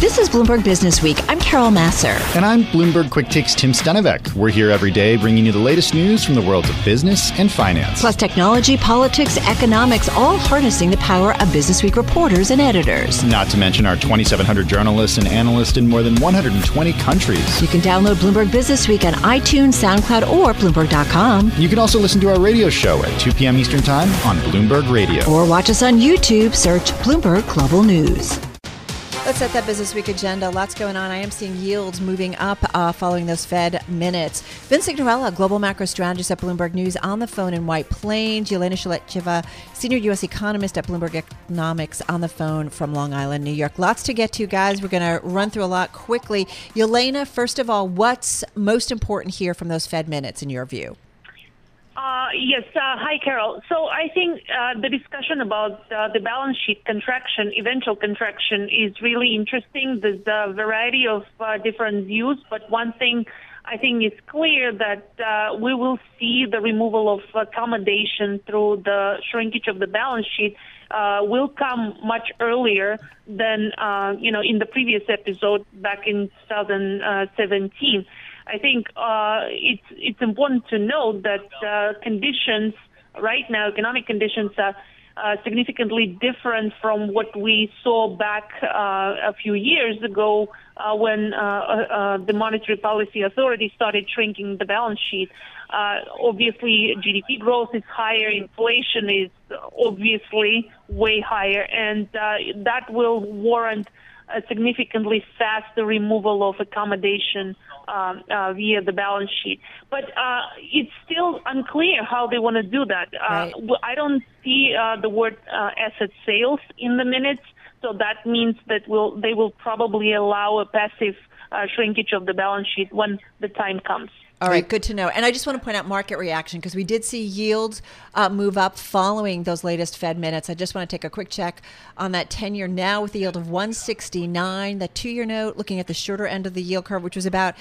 This is Bloomberg Business Week. I'm Carol Massar. And I'm Bloomberg Quick Takes Tim Stenovec. We're here every day bringing you the latest news from the worlds of business and finance. Plus technology, politics, economics, all harnessing the power of Business Week reporters and editors. Not to mention our 2,700 journalists and analysts in more than 120 countries. You can download Bloomberg Business Week on iTunes, SoundCloud, or Bloomberg.com. You can also listen to our radio show at 2 p.m. Eastern Time on Bloomberg Radio. Or watch us on YouTube. Search Bloomberg Global News. Let's set that Business Week agenda. Lots going on. I am seeing yields moving up following those Fed minutes. Vince Signorella, global macro strategist at Bloomberg News, on the phone in White Plains. Yelena Shaletyeva, senior U.S. economist at Bloomberg Economics, on the phone from Long Island, New York. Lots to get to, guys. We're going to run through a lot quickly. Yelena, first of all, what's most important here from those Fed minutes in your view? Yes. Hi, Carol. So I think the discussion about the balance sheet contraction, eventual contraction, is really interesting. There's a variety of different views, but one thing I think is clear that we will see the removal of accommodation through the shrinkage of the balance sheet will come much earlier than, in the previous episode back in 2017. I think it's important to note that conditions right now, economic conditions, are significantly different from what we saw back a few years ago when the Monetary Policy Authority started shrinking the balance sheet. Obviously, GDP growth is higher, inflation is obviously way higher, and that will warrant a significantly faster removal of accommodation via the balance sheet. But it's still unclear how they want to do that. Right. I don't see the word asset sales in the minutes, so that means that they will probably allow a passive shrinkage of the balance sheet when the time comes. All right, good to know. And I just want to point out market reaction because we did see yields move up following those latest Fed minutes. I just want to take a quick check on that 10-year now with a yield of 169. The 2-year note, looking at the shorter end of the yield curve, which was about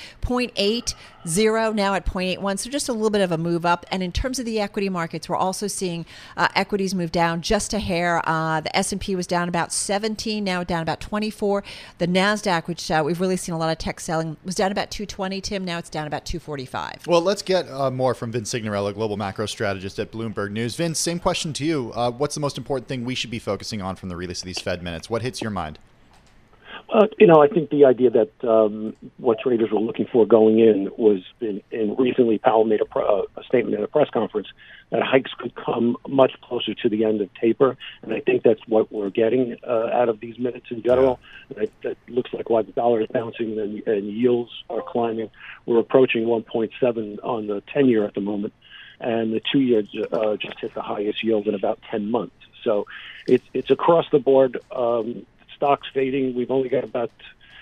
0.80, now at 0.81. So just a little bit of a move up. And in terms of the equity markets, we're also seeing equities move down just a hair. The S&P was down about 17, now down about 24. The NASDAQ, which we've really seen a lot of tech selling, was down about 220, Tim. Now it's down about 245. Well, let's get more from Vince Signorella, global macro strategist at Bloomberg News. Vince, same question to you. What's the most important thing we should be focusing on from the release of these Fed minutes? What hits your mind? I think the idea that what traders were looking for going in was, and recently Powell made a statement at a press conference that hikes could come much closer to the end of taper, and I think that's what we're getting out of these minutes in general. And that looks like why the dollar is bouncing and yields are climbing. We're approaching 1.7 on the 10-year at the moment, and the 2-year just hit the highest yield in about 10 months. So it's across the board. Stocks fading. We've only got about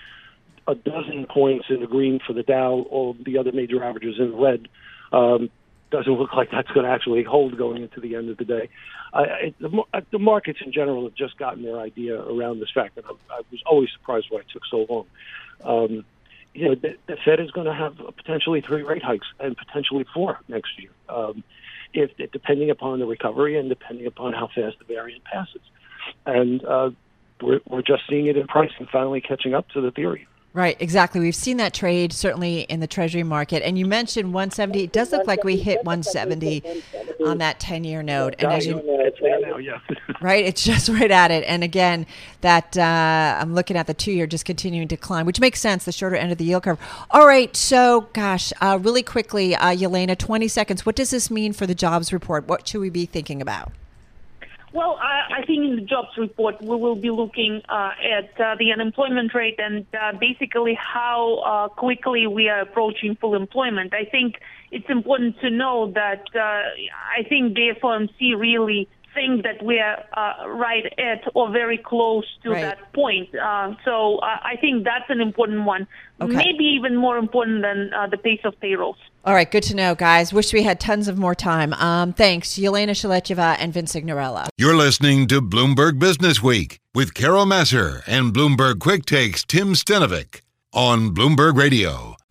a dozen points in the green for the Dow. All the other major averages in red. Doesn't look like that's going to actually hold going into the end of the day. The markets in general have just gotten their idea around this fact, and I was always surprised why it took so long. The Fed is going to have potentially 3 rate hikes and potentially 4 next year, depending upon the recovery and depending upon how fast the variant passes. And we're just seeing it in pricing finally catching up to the theory. Right, exactly. We've seen that trade certainly in the Treasury market. And you mentioned 170. It does look like we hit 170 on that 10-year note. And as it's there now, yeah. Right, it's just right at it. And again, that I'm looking at the 2-year just continuing to climb, which makes sense, the shorter end of the yield curve. All right, so really quickly, Yelena, 20 seconds. What does this mean for the jobs report? What should we be thinking about? Well, I think in the jobs report, we will be looking at the unemployment rate and basically how quickly we are approaching full employment. I think it's important to know that I think the FOMC really think that we are right at or very close to that point. So I think that's an important one. Okay. Maybe even more important than the pace of payrolls. All right, good to know, guys. Wish we had tons of more time. Thanks, Yelena Shaletyeva and Vince Signorella. You're listening to Bloomberg Business Week with Carol Massar and Bloomberg Quick Takes Tim Stenovec on Bloomberg Radio.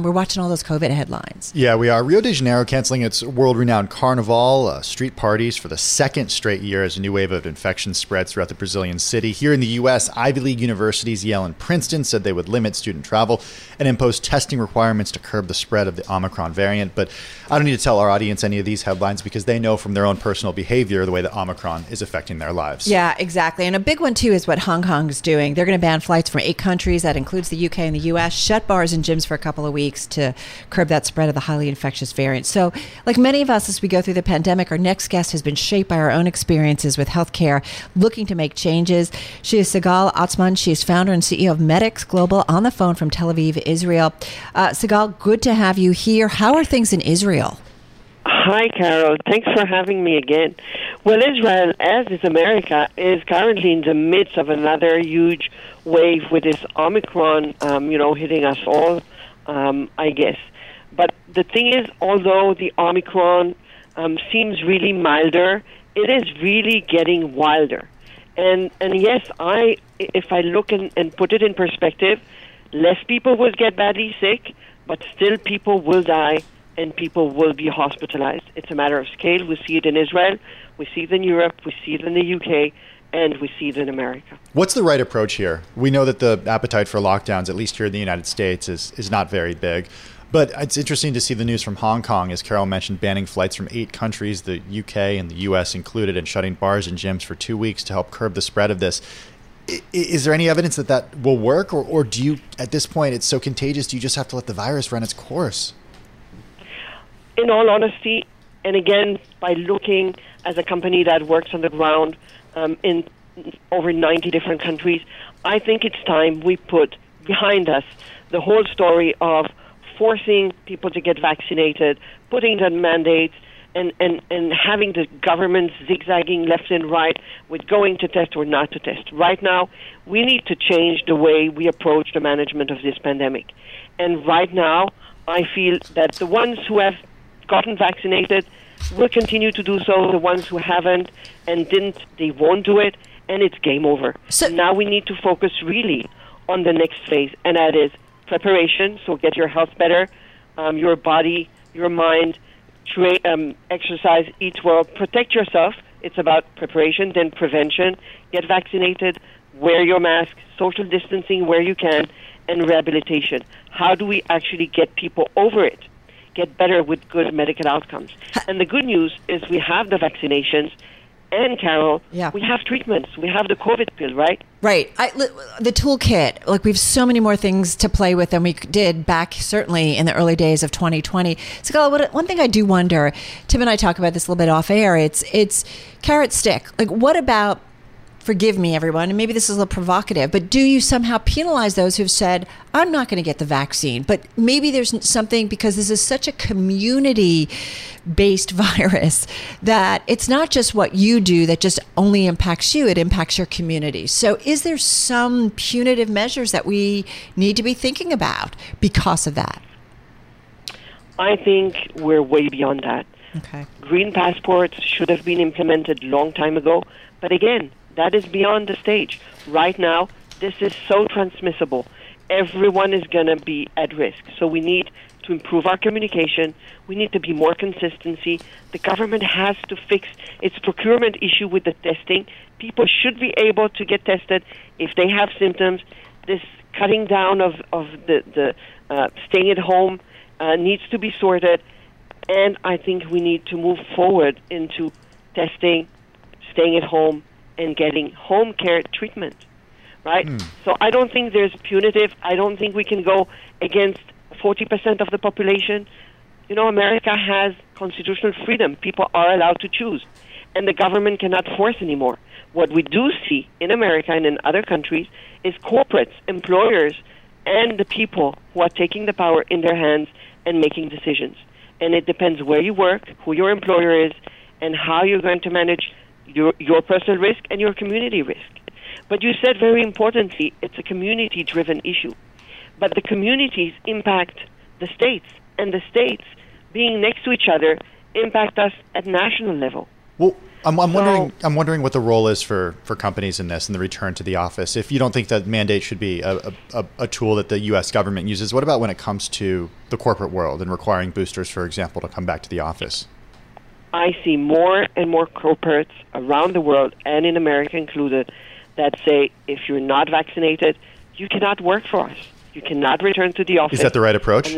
We're watching all those COVID headlines. Yeah, we are. Rio de Janeiro canceling its world-renowned carnival, street parties for the second straight year as a new wave of infection spreads throughout the Brazilian city. Here in the U.S., Ivy League universities Yale and Princeton said they would limit student travel and impose testing requirements to curb the spread of the Omicron variant. But I don't need to tell our audience any of these headlines because they know from their own personal behavior the way that Omicron is affecting their lives. Yeah, exactly. And a big one, too, is what Hong Kong is doing. They're going to ban flights from 8 countries. That includes the UK and the US, shut bars and gyms for a couple of weeks to curb that spread of the highly infectious variant. So, like many of us, as we go through the pandemic, our next guest has been shaped by our own experiences with healthcare, looking to make changes. She is Sigal Atzmon. She is founder and CEO of Medics Global, on the phone from Tel Aviv, Israel. Sigal, good to have you here. How are things in Israel? Hi, Carol. Thanks for having me again. Well, Israel, as is America, is currently in the midst of another huge wave with this Omicron, hitting us all, I guess. But the thing is, although the Omicron seems really milder, it is really getting wilder. And yes, if I look and put it in perspective, less people will get badly sick, but still people will die and people will be hospitalized. It's a matter of scale. We see it in Israel, we see it in Europe, we see it in the UK, and we see it in America. What's the right approach here? We know that the appetite for lockdowns, at least here in the United States, is not very big. But it's interesting to see the news from Hong Kong, as Carol mentioned, banning flights from 8 countries, the UK and the US included, and shutting bars and gyms for 2 weeks to help curb the spread of this. Is there any evidence that that will work? Or do you, at this point, it's so contagious, do you just have to let the virus run its course? In all honesty, and again, by looking as a company that works on the ground in over 90 different countries, I think it's time we put behind us the whole story of forcing people to get vaccinated, putting the mandates, and having the government zigzagging left and right with going to test or not to test. Right now, we need to change the way we approach the management of this pandemic. And right now, I feel that the ones who have gotten vaccinated will continue to do so. The ones who haven't and didn't, they won't do it, and it's game over. So now we need to focus really on the next phase, and that is preparation. So get your health better, your body, your mind, exercise, eat well, protect yourself. It's about preparation, then prevention. Get vaccinated, wear your mask, social distancing where you can, and rehabilitation. How do we actually get people over it? Get better with good medical outcomes. And the good news is we have the vaccinations, and Carol, we have treatments. We have the COVID pill, right? Right. The toolkit, like we have so many more things to play with than we did back certainly in the early days of 2020. So one thing I do wonder, Tim and I talk about this a little bit off air, it's carrot stick. Like what about, forgive me everyone, and maybe this is a little provocative, but do you somehow penalize those who've said, I'm not going to get the vaccine, but maybe there's something, because this is such a community-based virus, that it's not just what you do that just only impacts you, it impacts your community. So is there some punitive measures that we need to be thinking about because of that? I think we're way beyond that. Okay. Green passports should have been implemented long time ago, but again, that is beyond the stage. Right now, this is so transmissible. Everyone is going to be at risk. So we need to improve our communication. We need to be more consistency. The government has to fix its procurement issue with the testing. People should be able to get tested if they have symptoms. This cutting down of the staying at home needs to be sorted. And I think we need to move forward into testing, staying at home, and getting home care treatment, right? So I don't think there's punitive. I don't think we can go against 40% of the population. You know, America has constitutional freedom. People are allowed to choose, and the government cannot force anymore. What we do see in America and in other countries is corporates, employers, and the people who are taking the power in their hands and making decisions. And it depends where you work, who your employer is, and how you're going to manage your personal risk and your community risk. But you said very importantly, it's a community-driven issue. But the communities impact the states, and the states, being next to each other, impact us at national level. Well, I'm wondering what the role is for companies in this and the return to the office. If you don't think that mandate should be a tool that the U.S. government uses, what about when it comes to the corporate world and requiring boosters, for example, to come back to the office? I see more and more corporates around the world, and in America included, that say if you're not vaccinated, you cannot work for us. You cannot return to the office. Is that the right approach?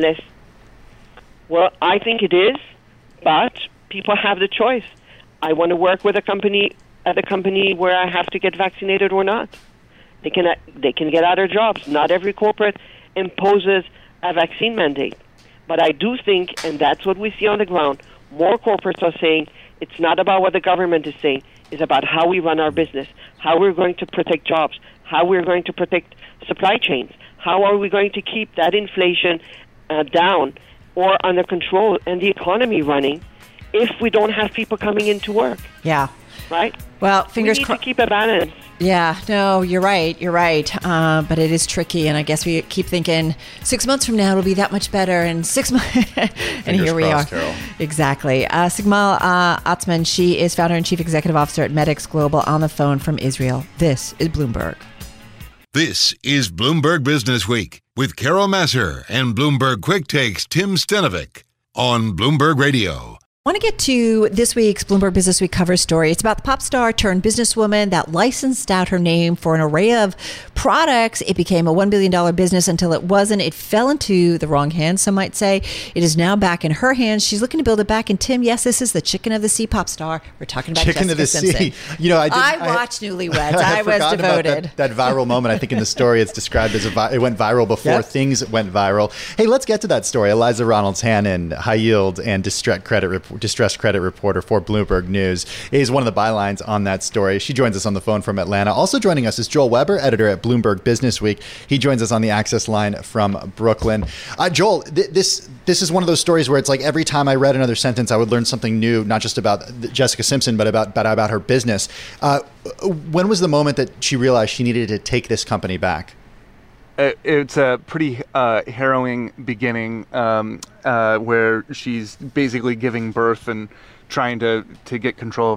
Well, I think it is, but people have the choice. I want to work with a company where I have to get vaccinated or not. They can get other jobs. Not every corporate imposes a vaccine mandate. But I do think, and that's what we see on the ground, more corporates are saying it's not about what the government is saying. It's about how we run our business, how we're going to protect jobs, how we're going to protect supply chains, how are we going to keep that inflation down or under control and the economy running if we don't have people coming into work. Yeah. Right? Well, fingers crossed. We need to keep a balance. Yeah, no, you're right. But it is tricky. And I guess we keep thinking 6 months from now, it'll be that much better. And 6 months. And here we are. Carol. Exactly. Sigmal Atzmon, she is founder and chief executive officer at Medix Global, on the phone from Israel. This is Bloomberg. This is Bloomberg Business Week with Carol Massar and Bloomberg Quick Takes Tim Stenovic on Bloomberg Radio. I want to get to this week's Bloomberg Business Week cover story. It's about the pop star turned businesswoman that licensed out her name for an array of products. It became a $1 billion business until it wasn't. It fell into the wrong hands, some might say. It is now back in her hands. She's looking to build it back. And Tim, yes, this is the Chicken of the Sea pop star. We're talking about Chicken Jessica of the Simpson. Sea. You know, I watched Newlyweds. I was devoted. That viral moment. I think in the story it's described as it went viral before things went viral. Hey, let's get to that story. Eliza Reynolds-Hannon, high yield and distressed credit reporter for Bloomberg News, is one of the bylines on that story. She joins us on the phone from Atlanta. Also joining us is Joel Weber, editor at Bloomberg Business Week. He joins us on the Access line from Brooklyn. Joel, this is one of those stories where it's like every time I read another sentence, I would learn something new, not just about Jessica Simpson, but about her business. When was the moment that she realized she needed to take this company back? It's a pretty harrowing beginning where she's basically giving birth and trying to get control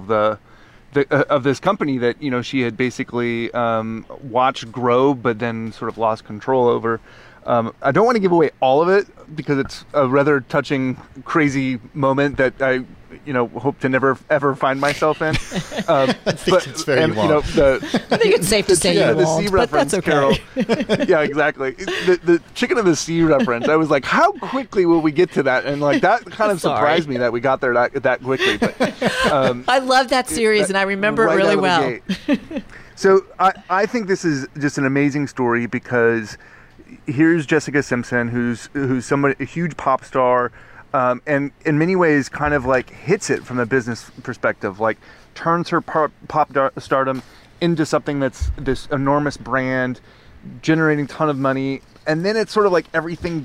of this company that, you know, she had basically watched grow but then sort of lost control over. I don't want to give away all of it because it's a rather touching, crazy moment that I hope to never ever find myself in. I think it's very long. I think it's safe to say you won't, the sea but reference, that's okay. Carol. Yeah, exactly. The Chicken of the Sea reference. I was like, how quickly will we get to that? And like that kind of surprised me that we got there that quickly. But I love that series, and I remember it really well. So I think this is just an amazing story because here's Jessica Simpson, who's a huge pop star. And in many ways kind of like hits it from a business perspective, like turns her pop stardom into something that's this enormous brand, generating a ton of money. And then it's sort of like everything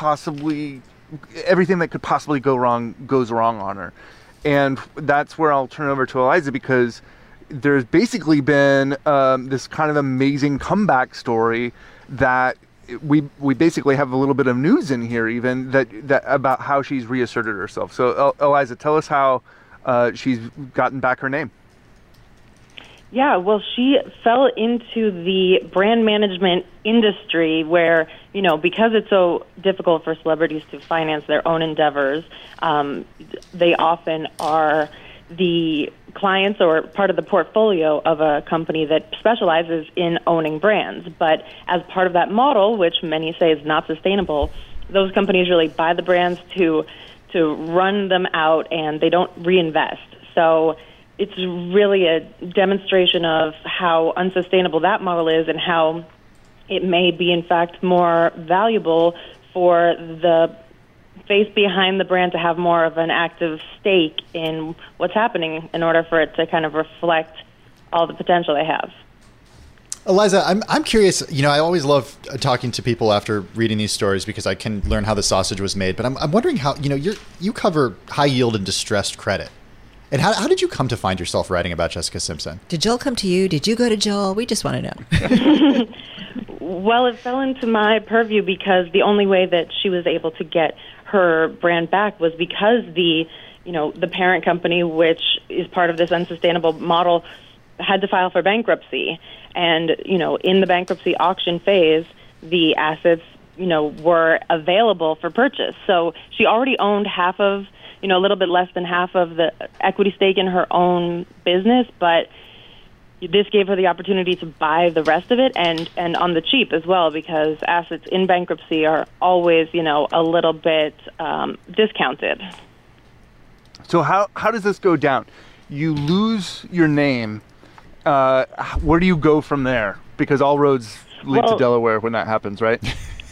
that could possibly go wrong goes wrong on her. And that's where I'll turn over to Eliza, because there's basically been this kind of amazing comeback story that we basically have a little bit of news in here, even that about how she's reasserted herself. So, Eliza, tell us how she's gotten back her name. Yeah, well, she fell into the brand management industry where, because it's so difficult for celebrities to finance their own endeavors, they often are the clients or part of the portfolio of a company that specializes in owning brands. But as part of that model, which many say is not sustainable, those companies really buy the brands to run them out, and they don't reinvest. So it's really a demonstration of how unsustainable that model is and how it may be, in fact, more valuable for the face behind the brand to have more of an active stake in what's happening in order for it to kind of reflect all the potential they have. Eliza, I'm curious. I always love talking to people after reading these stories because I can learn how the sausage was made. But I'm wondering how, you cover high yield and distressed credit. And how did you come to find yourself writing about Jessica Simpson? Did Joel come to you? Did you go to Joel? We just want to know. Well, it fell into my purview because the only way that she was able to get her brand back was because the the parent company, which is part of this unsustainable model, had to file for bankruptcy. And, in the bankruptcy auction phase, the assets, were available for purchase. So she already owned half of, a little bit less than half of the equity stake in her own business, but this gave her the opportunity to buy the rest of it, and on the cheap as well, because assets in bankruptcy are always, a little bit discounted. So how does this go down? You lose your name. Where do you go from there? Because all roads lead to Delaware when that happens, right?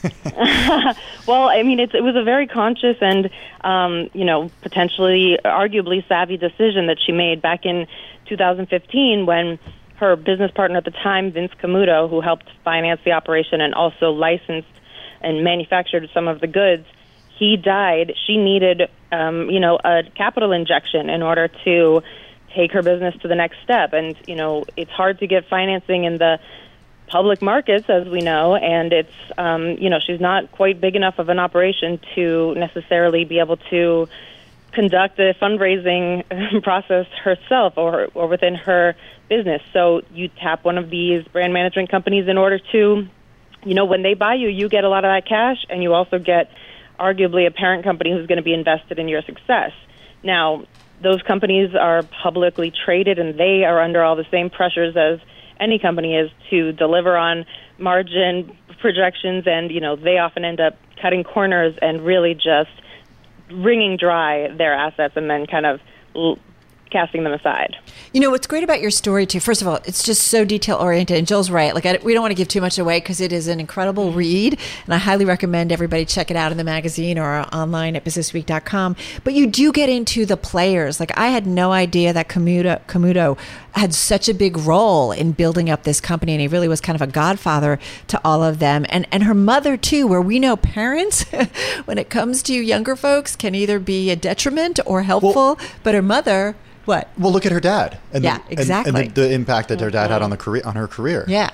Well, I mean, it was a very conscious and, potentially, arguably savvy decision that she made back in 2015 when her business partner at the time, Vince Camuto, who helped finance the operation and also licensed and manufactured some of the goods, he died. She needed, a capital injection in order to take her business to the next step. And, it's hard to get financing in the public markets, as we know, and it's, she's not quite big enough of an operation to necessarily be able to conduct a fundraising process herself or within her business. So you tap one of these brand management companies in order to, when they buy you, you get a lot of that cash, and you also get arguably a parent company who's going to be invested in your success. Now, those companies are publicly traded, and they are under all the same pressures as any company is to deliver on margin projections, and they often end up cutting corners and really just wringing dry their assets and then kind of casting them aside. What's great about your story too, first of all, it's just so detail oriented, and Jill's right. We don't want to give too much away because it is an incredible read, and I highly recommend everybody check it out in the magazine or online at businessweek.com. But you do get into the players. I had no idea that Camuto had such a big role in building up this company, and he really was kind of a godfather to all of them. And her mother too, where we know parents, when it comes to younger folks, can either be a detriment or helpful, but her mother... What? Well, look at her dad. Exactly. And the impact that her dad had on her career. Yeah.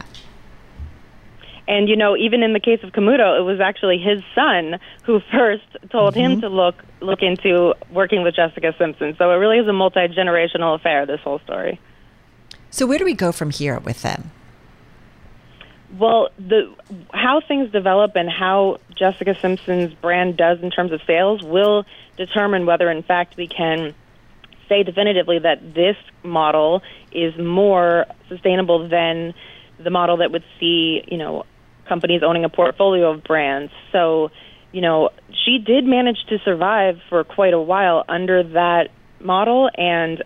And, even in the case of Camuto, it was actually his son who first told him to look into working with Jessica Simpson. So it really is a multi-generational affair, this whole story. So where do we go from here with them? Well, how things develop and how Jessica Simpson's brand does in terms of sales will determine whether, in fact, we can say definitively that this model is more sustainable than the model that would see, companies owning a portfolio of brands. So, she did manage to survive for quite a while under that model, and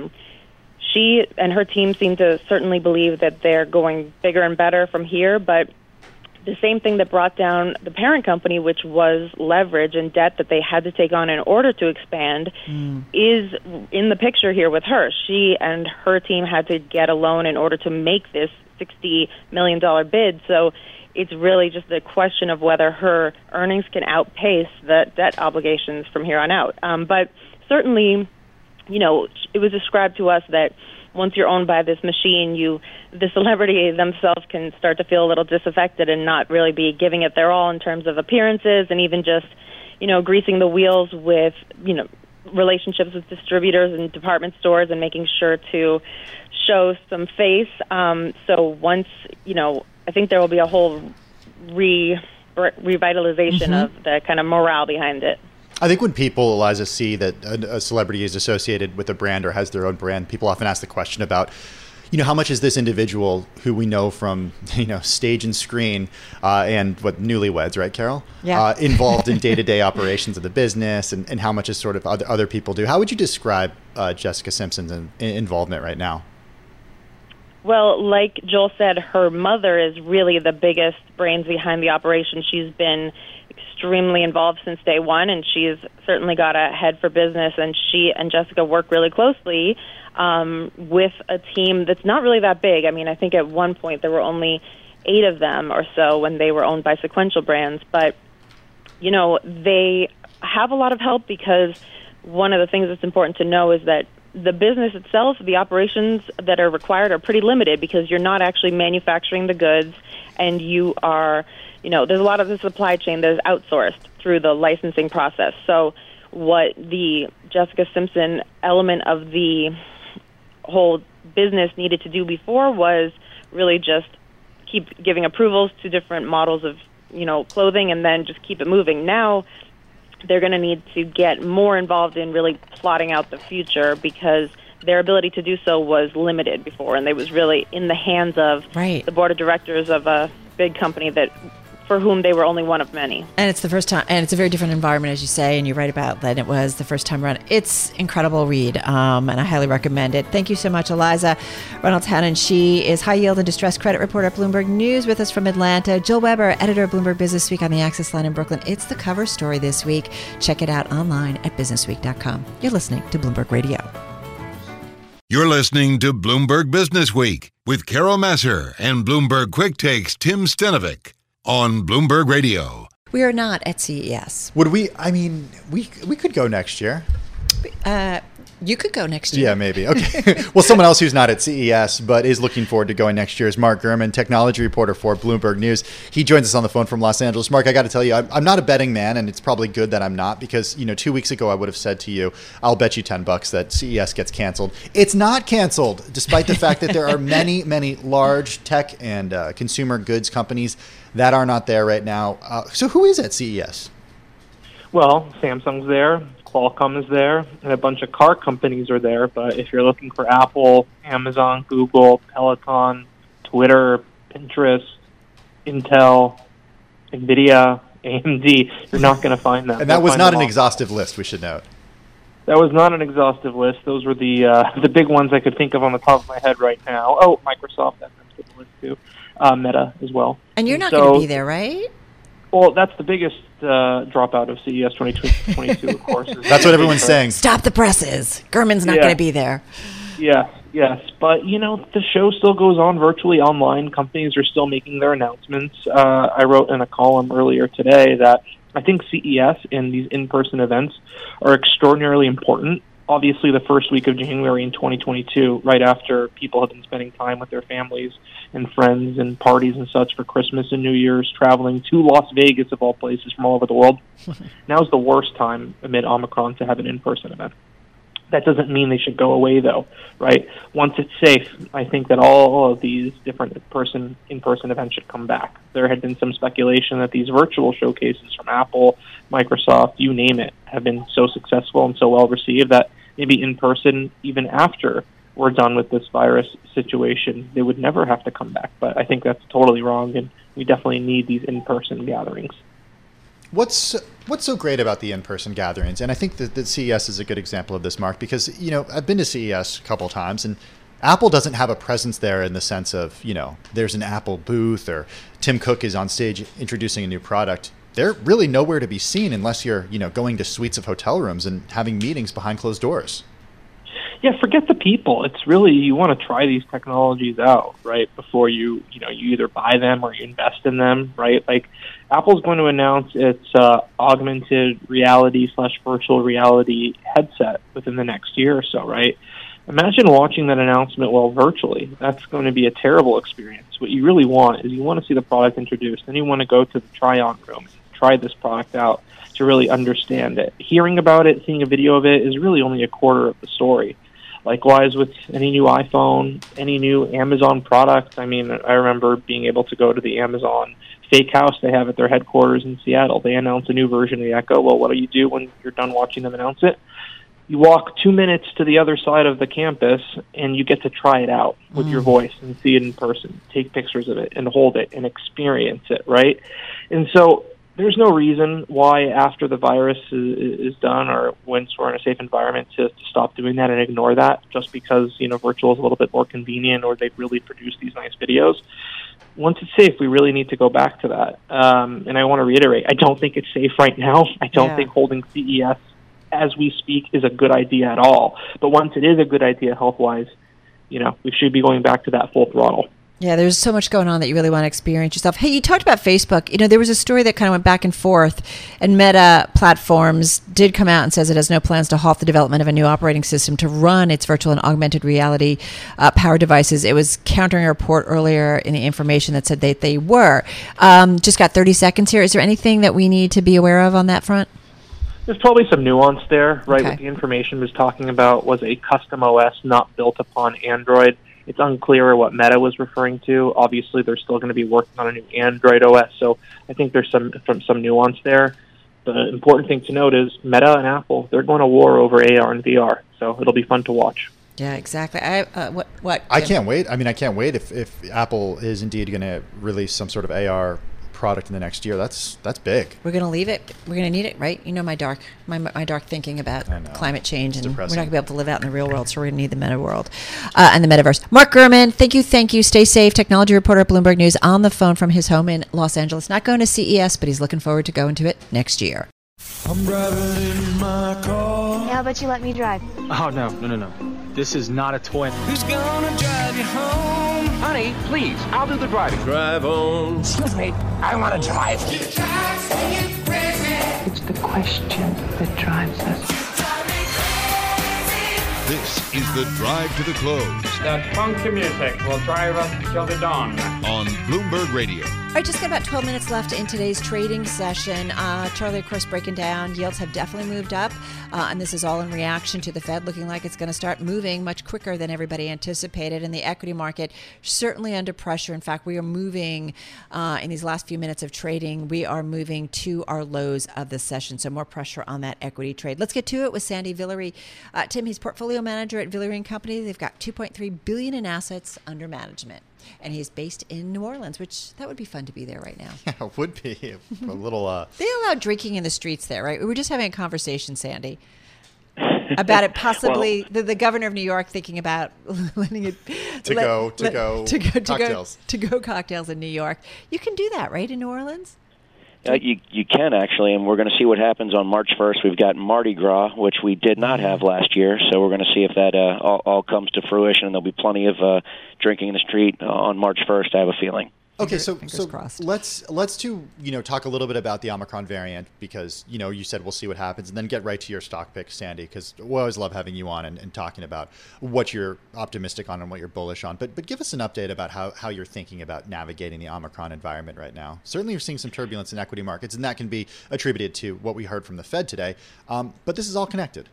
she and her team seem to certainly believe that they're going bigger and better from here, but the same thing that brought down the parent company, which was leverage and debt that they had to take on in order to expand, is in the picture here with her. She and her team had to get a loan in order to make this $60 million bid. So it's really just a question of whether her earnings can outpace the debt obligations from here on out. But certainly, it was described to us that once you're owned by this machine, the celebrity themselves can start to feel a little disaffected and not really be giving it their all in terms of appearances and even just, greasing the wheels with, relationships with distributors and department stores and making sure to show some face. So once, I think there will be a whole revitalization of the kind of morale behind it. I think when people, Eliza, see that a celebrity is associated with a brand or has their own brand, people often ask the question about, how much is this individual who we know from, stage and screen and newlyweds, right, Carol? Yeah. Involved in day-to-day operations of the business and how much is sort of other people do. How would you describe Jessica Simpson's involvement right now? Well, like Joel said, her mother is really the biggest brains behind the operation. She's been extremely involved since day one, and she's certainly got a head for business, and she and Jessica work really closely with a team that's not really that big. I mean, I think at one point there were only 8 of them or so when they were owned by Sequential Brands, but, they have a lot of help because one of the things that's important to know is that the business itself, the operations that are required are pretty limited because you're not actually manufacturing the goods, and you are, there's a lot of the supply chain that is outsourced through the licensing process. So what the Jessica Simpson element of the whole business needed to do before was really just keep giving approvals to different models of, clothing and then just keep it moving. Now they're going to need to get more involved in really plotting out the future, because their ability to do so was limited before, and they was really in the hands of the board of directors of a big company for whom they were only one of many. And it's the first time, and it's a very different environment, as you say, and you write about that it was the first time around. It's incredible read, and I highly recommend it. Thank you so much, Eliza Reynolds-Hannon. She is high yield and distressed credit reporter at Bloomberg News, with us from Atlanta. Jill Weber, editor of Bloomberg Business Week on the Access Line in Brooklyn. It's the cover story this week. Check it out online at businessweek.com. You're listening to Bloomberg Radio. You're listening to Bloomberg Business Week with Carol Massar and Bloomberg Quick Takes Tim Stenovic on Bloomberg Radio. We are not at CES. Would we? I mean, we could go next year. You could go next year. Yeah, maybe. Okay. Well, someone else who's not at CES but is looking forward to going next year is Mark Gurman, technology reporter for Bloomberg News. He joins us on the phone from Los Angeles. Mark, I got to tell you, I'm not a betting man, and it's probably good that I'm not, because 2 weeks ago I would have said to you, I'll bet you $10 that CES gets canceled. It's not canceled, despite the fact that there are many, many large tech and consumer goods companies that are not there right now. So who is at CES? Well, Samsung's there, Qualcomm is there, and a bunch of car companies are there. But if you're looking for Apple, Amazon, Google, Peloton, Twitter, Pinterest, Intel, NVIDIA, AMD, you're not going to find them. And that was not an exhaustive list, we should note. That was not an exhaustive list. Those were the big ones I could think of on the top of my head right now. Oh, Microsoft, that's on the list too. Meta as well. And you're not going to be there, right? Well, that's the biggest dropout of CES 2022, of course. That's what everyone's saying. Stop the presses. Gurman's not going to be there. Yes. But, the show still goes on virtually online. Companies are still making their announcements. I wrote in a column earlier today that I think CES and these in-person events are extraordinarily important. Obviously, the first week of January in 2022, right after people have been spending time with their families and friends and parties and such for Christmas and New Year's, traveling to Las Vegas, of all places, from all over the world. Now's the worst time amid Omicron to have an in-person event. That doesn't mean they should go away, though, right? Once it's safe, I think that all of these different in-person events should come back. There had been some speculation that these virtual showcases from Apple, Microsoft, you name it, have been so successful and so well received that maybe in person, even after we're done with this virus situation, they would never have to come back. But I think that's totally wrong, and we definitely need these in-person gatherings. What's so great about the in-person gatherings? And I think that CES is a good example of this, Mark, because, I've been to CES a couple of times, and Apple doesn't have a presence there in the sense of, there's an Apple booth or Tim Cook is on stage introducing a new product. They're really nowhere to be seen unless you're, going to suites of hotel rooms and having meetings behind closed doors. Yeah, forget the people. It's really, you want to try these technologies out, right, before you either buy them or you invest in them, right? Like, Apple's going to announce its augmented reality / virtual reality headset within the next year or so, right? Imagine watching that announcement virtually. That's going to be a terrible experience. What you really want is you want to see the product introduced, then you want to go to the try-on room and try this product out to really understand it. Hearing about it, seeing a video of it is really only a quarter of the story. Likewise with any new iPhone, any new Amazon product. I mean, I remember being able to go to the Amazon fake house they have at their headquarters in Seattle. They announce a new version of the Echo. Well, what do you do when you're done watching them announce it? You walk 2 minutes to the other side of the campus, and you get to try it out with your voice and see it in person, take pictures of it and hold it and experience it, right? And so there's no reason why after the virus is done or once we're in a safe environment to stop doing that and ignore that just because, virtual is a little bit more convenient or they've really produced these nice videos. Once it's safe, we really need to go back to that. And I want to reiterate, I don't think it's safe right now. I don't think holding CES as we speak is a good idea at all. But once it is a good idea health-wise, we should be going back to that full throttle. Yeah, there's so much going on that you really want to experience yourself. Hey, you talked about Facebook. There was a story that kind of went back and forth, and Meta Platforms did come out and says it has no plans to halt the development of a new operating system to run its virtual and augmented reality power devices. It was countering a report earlier in the information that said they were. Just got 30 seconds here. Is there anything that we need to be aware of on that front? There's probably some nuance there, right? Okay. What the information was talking about was a custom OS not built upon Android. It's unclear what Meta was referring to. Obviously, they're still going to be working on a new Android OS, so I think there's some nuance there. The important thing to note is Meta and Apple, they're going to war over AR and VR, so it'll be fun to watch. Yeah, exactly. What? I can't wait. I mean, I can't wait if Apple is indeed going to release some sort of AR product in the next year. That's big. We're going to leave it. We're going to need it, right? You know my dark thinking about climate change, and we're not going to be able to live out in the real world, so we're going to need the meta world and the metaverse. Mark Gurman, thank you. Stay safe. Technology reporter at Bloomberg News on the phone from his home in Los Angeles. Not going to CES, but he's looking forward to going to it next year. I'm driving in my car. How about you let me drive? Oh, no. This is not a toy. Who's gonna drive you home? Honey, please, I'll do the driving. Drive on. Excuse me, I want to drive. It's the question that drives us. This is the Drive to the Close. That funky music will drive us till the dawn. On Bloomberg Radio. All right, just got about 12 minutes left in today's trading session. Charlie, of course, breaking down. Yields have definitely moved up, and this is all in reaction to the Fed looking like it's going to start moving much quicker than everybody anticipated. And the equity market certainly under pressure. In fact, we are moving in these last few minutes of trading. We are moving to our lows of the session, so more pressure on that equity trade. Let's get to it with Sandy Villere. Tim, he's portfolio manager at Villere & Company. They've got $2.3 billion in assets under management. And he's based in New Orleans, which that would be fun to be there right now. Yeah, it would be a little. They allow drinking in the streets there, right? We were just having a conversation, Sandy, about it possibly the governor of New York thinking about letting it to go cocktails in New York. You can do that, right, in New Orleans? You can, actually, and we're going to see what happens on March 1st. We've got Mardi Gras, which we did not have last year, so we're going to see if that all comes to fruition, and there'll be plenty of drinking in the street on March 1st, I have a feeling. Okay, so let's talk a little bit about the Omicron variant, because you said we'll see what happens, and then get right to your stock pick, Sandy, because we always love having you on and talking about what you're optimistic on and what you're bullish on. But give us an update about how you're thinking about navigating the Omicron environment right now. Certainly, you're seeing some turbulence in equity markets, and that can be attributed to what we heard from the Fed today. But this is all connected.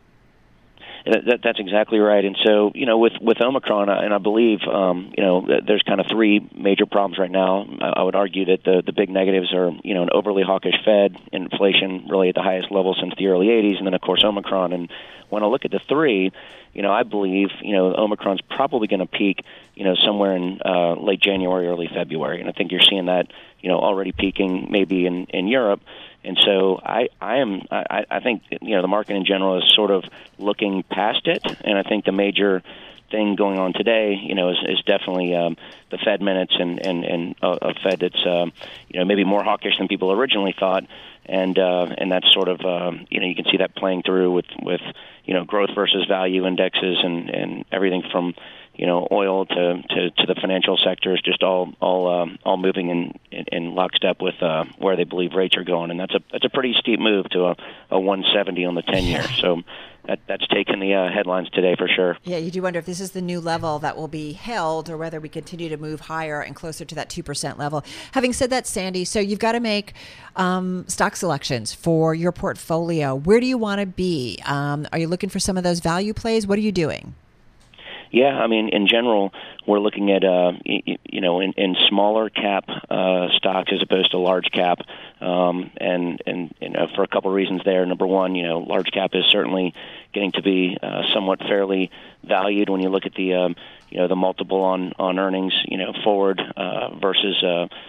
That's exactly right. And so, with Omicron, and I believe, there's kind of three major problems right now. I would argue that the big negatives are, an overly hawkish Fed, inflation really at the highest level since the early 80s, and then, of course, Omicron. And when I look at the three, I believe, Omicron's probably going to peak, somewhere in late January, early February. And I think you're seeing that, already peaking maybe in Europe. And so I think, the market in general is sort of looking past it. And I think the major thing going on today, is definitely the Fed minutes and a Fed that's, maybe more hawkish than people originally thought. And that's sort of, you can see that playing through with growth versus value indexes and everything from, oil to the financial sectors, just all moving in lockstep with where they believe rates are going, and that's a pretty steep move to a 170 on the 10-year. So that's taken the headlines today for sure. Yeah, you do wonder if this is the new level that will be held, or whether we continue to move higher and closer to that 2% level. Having said that, Sandy, so you've got to make stock selections for your portfolio. Where do you want to be? Are you looking for some of those value plays? What are you doing? Yeah, I mean, in general, we're looking at, in smaller cap stocks as opposed to large cap, and for a couple of reasons there. Number one, large cap is certainly getting to be somewhat fairly valued when you look at the, the multiple on earnings, forward versus,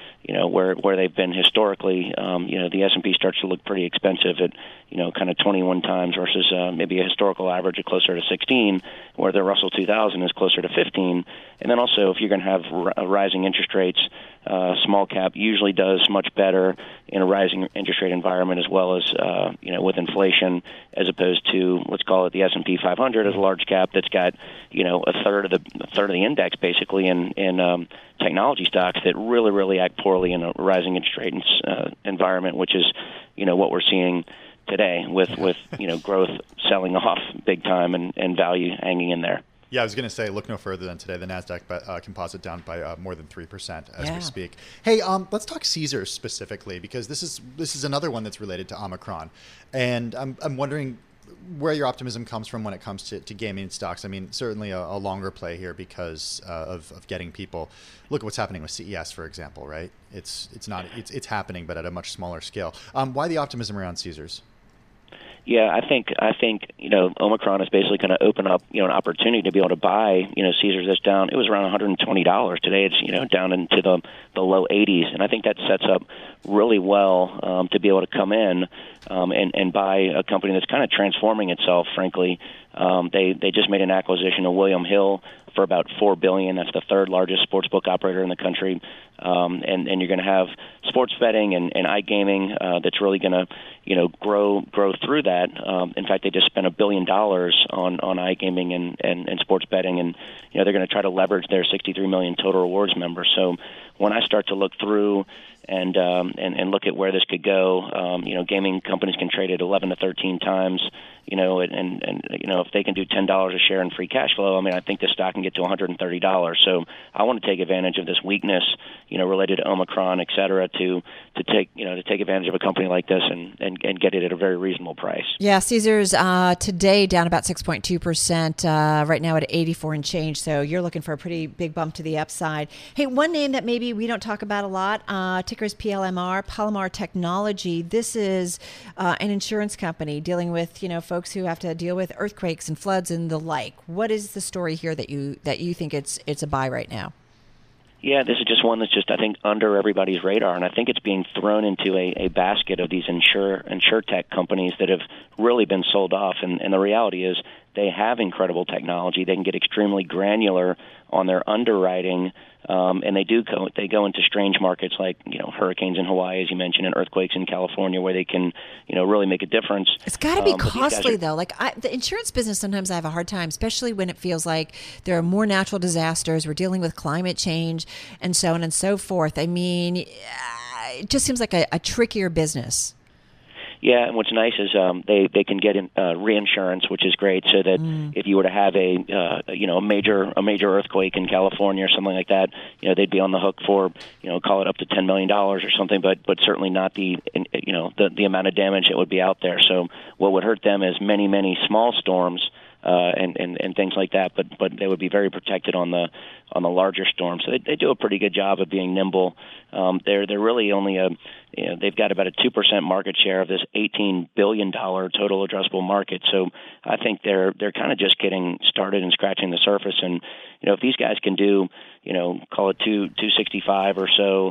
where they've been historically. The S&P starts to look pretty expensive at, kind of 21 times versus maybe a historical average of closer to 16, where the Russell 2000 is closer to 15. And then also, if you're going to have rising interest rates, small cap usually does much better in a rising interest rate environment, as well as, with inflation, as opposed to, let's call it the S&P 500 as a large cap that's got, a third of the index basically in technology stocks that really act poorly in a rising interest rate environment, which is, what we're seeing today with growth selling off big time and value hanging in there. Yeah, I was going to say, look no further than today. The NASDAQ composite down by more than 3% as we speak. Hey, let's talk Caesars specifically, because this is another one that's related to Omicron. And I'm wondering where your optimism comes from when it comes to gaming stocks. I mean, certainly a longer play here because of getting people. Look at what's happening with CES, for example, right? It's happening, but at a much smaller scale. Why the optimism around Caesars? Yeah, I think Omicron is basically going to open up an opportunity to be able to buy Caesars that's down. It was around $120 today. It's down into the low 80s, and I think that sets up really well to be able to come in and buy a company that's kind of transforming itself. Frankly, they just made an acquisition of William Hill for about $4 billion. That's the third largest sportsbook operator in the country, and you're going to have sports betting and iGaming that's really going to grow through that. In fact, they just spent $1 billion on iGaming and sports betting, and they're going to try to leverage their 63 million total rewards members. So when I start to look through and look at where this could go, gaming companies can trade at 11 to 13 times. If they can do $10 a share in free cash flow, I mean, I think the stock can get to $130. So I want to take advantage of this weakness, related to Omicron, et cetera, to take advantage of a company like this and get it at a very reasonable price. Yeah, Caesars today down about 6.2%, right now at 84 and change. So you're looking for a pretty big bump to the upside. Hey, one name that maybe we don't talk about a lot, ticker is PLMR, Palomar Technology. This is an insurance company dealing with folks who have to deal with earthquakes and floods and the like. What is the story here that you think it's a buy right now? Yeah, this is just one that's I think, under everybody's radar, and I think it's being thrown into a basket of these insurtech companies that have really been sold off. And the reality is they have incredible technology. They can get extremely granular on their underwriting, and they go into strange markets like hurricanes in Hawaii, as you mentioned, and earthquakes in California, where they can really make a difference. It's got to be costly though. Like the insurance business, sometimes I have a hard time, especially when it feels like there are more natural disasters. We're dealing with climate change and so on and so forth. I mean, it just seems like a trickier business. Yeah, and what's nice is they can get reinsurance, which is great. So that if you were to have a major earthquake in California or something like that, they'd be on the hook for call it up to $10 million or something, but certainly not the amount of damage that would be out there. So what would hurt them is many small storms. And things like that, but they would be very protected on the larger storms. So they do a pretty good job of being nimble. They're really only they've got about a 2% market share of this $18 billion total addressable market. So I think they're kind of just getting started and scratching the surface. And if these guys can do call it $265 or so,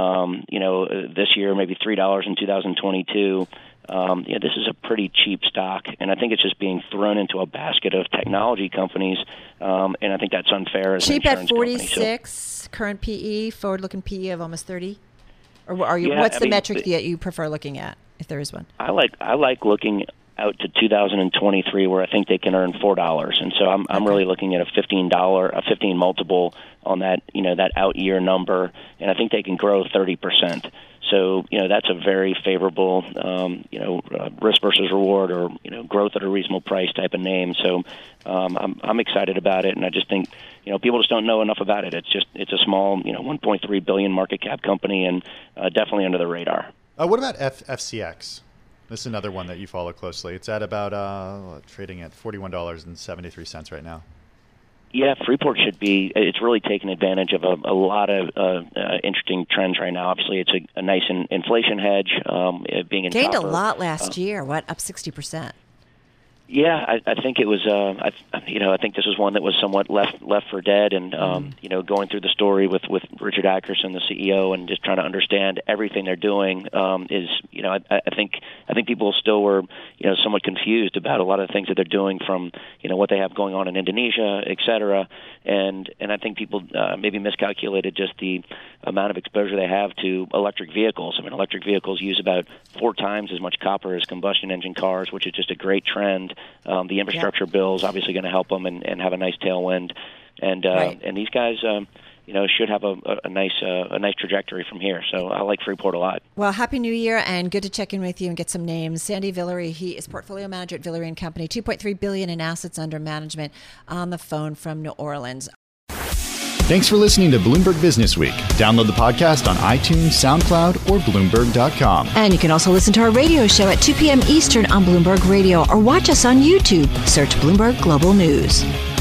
this year, maybe $3 in 2022. This is a pretty cheap stock, and I think it's just being thrown into a basket of technology companies, and I think that's unfair as cheap an insurance at 46, company, current PE, forward-looking PE of almost 30? Or are you? Yeah, what's the metric that you prefer looking at, if there is one? I like looking out to 2023, where I think they can earn $4, and so I'm really looking at a $15 multiple on that that out year number, and I think they can grow 30%. So that's a very favorable risk versus reward, or growth at a reasonable price type of name. So I'm excited about it, and I just think people just don't know enough about it. It's a small 1.3 billion market cap company, and definitely under the radar. What about FCX? This is another one that you follow closely. It's at about trading at $41.73 right now. Yeah, Freeport should be. It's really taking advantage of a lot of interesting trends right now. Obviously, it's a nice inflation hedge. Being in gained copper. A lot last year. What, up 60%? Yeah, I think it was. I think this was one that was somewhat left for dead, and going through the story with Richard Adkerson, the CEO, and just trying to understand everything they're doing is. I think people still were somewhat confused about a lot of the things that they're doing, from what they have going on in Indonesia, et cetera, and I think people maybe miscalculated just the amount of exposure they have to electric vehicles. I mean, electric vehicles use about 4 times as much copper as combustion engine cars, which is just a great trend. The infrastructure bill is obviously going to help them and have a nice tailwind. And these guys, should have a nice trajectory from here. So I like Freeport a lot. Well, Happy New Year, and good to check in with you and get some names. Sandy Villery, he is portfolio manager at Villery & Company, $2.3 billion in assets under management, on the phone from New Orleans. Thanks for listening to Bloomberg Business Week. Download the podcast on iTunes, SoundCloud, or Bloomberg.com. And you can also listen to our radio show at 2 p.m. Eastern on Bloomberg Radio, or watch us on YouTube. Search Bloomberg Global News.